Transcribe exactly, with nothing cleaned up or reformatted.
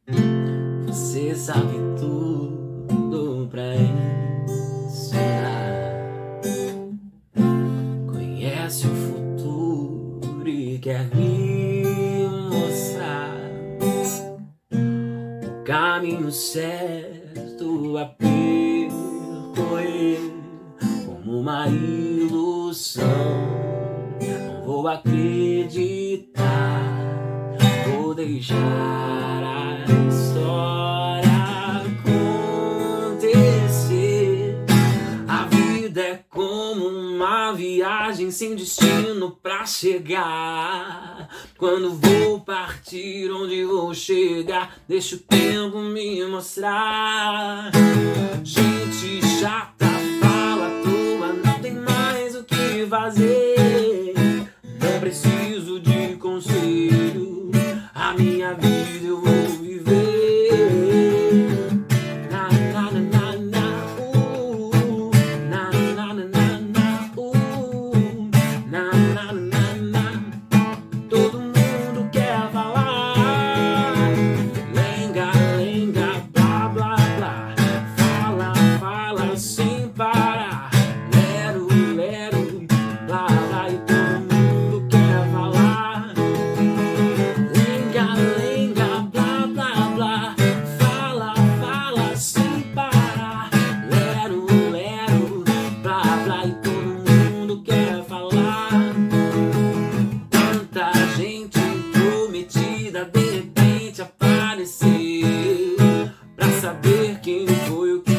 Você sabe tudo pra ensinar. Conhece o futuro e quer me mostrar o caminho certo a percorrer, como uma ilusão. Não vou acreditar, vou deixar a história acontecer. A vida é como uma viagem sem destino pra chegar. Quando vou partir, onde vou chegar, deixa o tempo me mostrar. Gente chata, fala à toa, não tem mais o que fazer. Não preciso de conselho, a minha vida eu vou viver. Na na na na na, uh, na na na na na, uh, na na na na. Todo mundo quer falar, lenga lenga, blá blá blá. Fala fala sem parar, lero lero, blá blá. E todo mundo quer falar, lenga lenga, blá blá blá. Fala fala sem parar, lero lero, blá blá. E todo mundo quer falar. Tanta gente intrometida de repente apareceu pra saber quem foi o que